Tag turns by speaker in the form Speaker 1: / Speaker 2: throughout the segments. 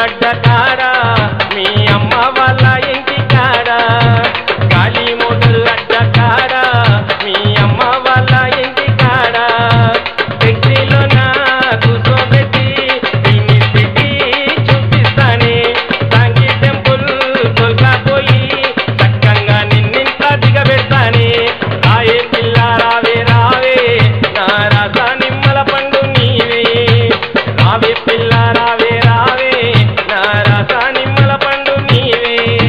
Speaker 1: గడ్డ కాడ మీ అమ్మ వాళ్ళ ఇంటి కాడ గాలి మోటలు గడ్డ కాడ మీ అమ్మ వాళ్ళ ఇంటి కాడ దగ్గరలో నా కూర్చోబెట్టి దీన్ని పెట్టి చూపిస్తానే సాంగి టెంపుల్ తొలకపోయి చక్కగా నిన్నింత దిగబెడతానే రాయే పిల్ల రావే రావే నా రాసా నిమ్మల పండు నీవే రావే పిల్ల రావే రావే నా రాసా నిమ్మల పండు నీవే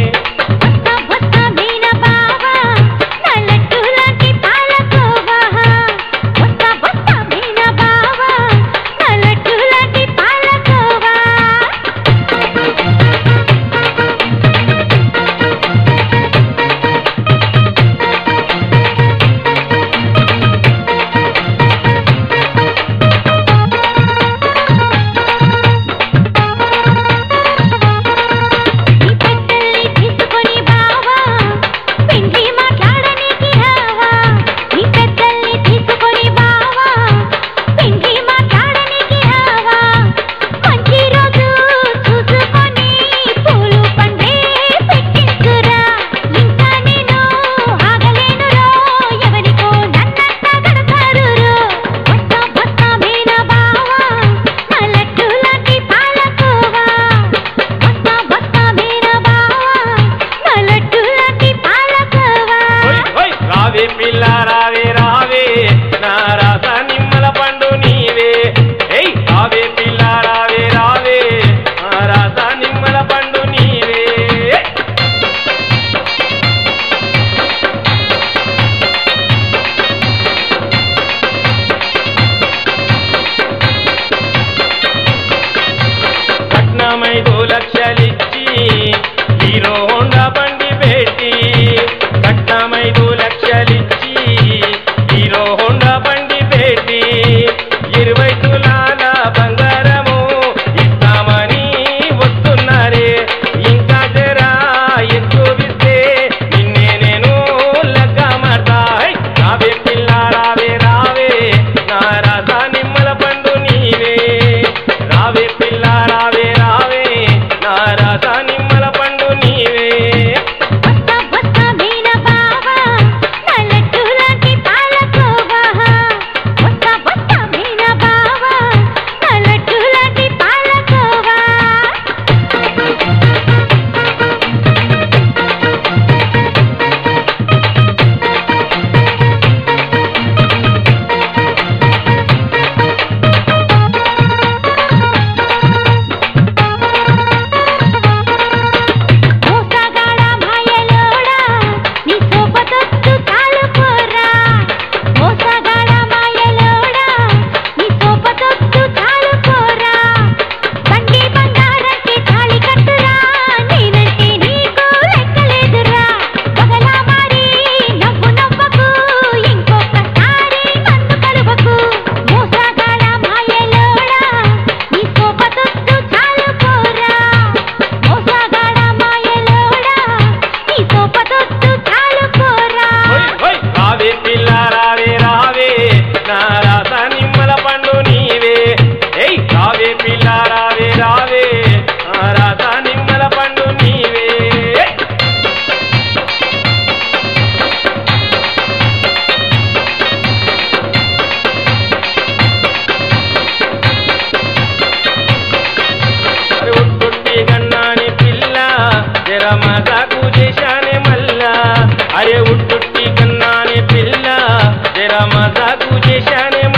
Speaker 1: పిల్ల రావే రావే నా రాసా నిమ్మల పండు నీవే ఏయ్ రావే పిల్ల రావే రావే నా రాసా నిమ్మల పండు నీవే కట్నమై 2 లక్షలిచ్చి హీరో హోండా బండి పెట్టి కట్నమై 2 లక్షలిచ్చి హీరో హోండా బండి పెట్టి 20 తులాల బంగారము ఇస్తామని వస్తున్నారే ఇంకా జరా ఎక్కువిస్తే నిన్నే నేను లగ్గమాడతా రావే పిల్ల రావే రావే నా రాసా నిమ్మల పండు నీవే రావే పిల్ల రావే రావే నా రాసా నిమ్మల పండు నీవే మజాకు చేశానే మల్లా అరే ఉట్టుట్టి కన్నానే పిల్ల జర మజాకు చేశానే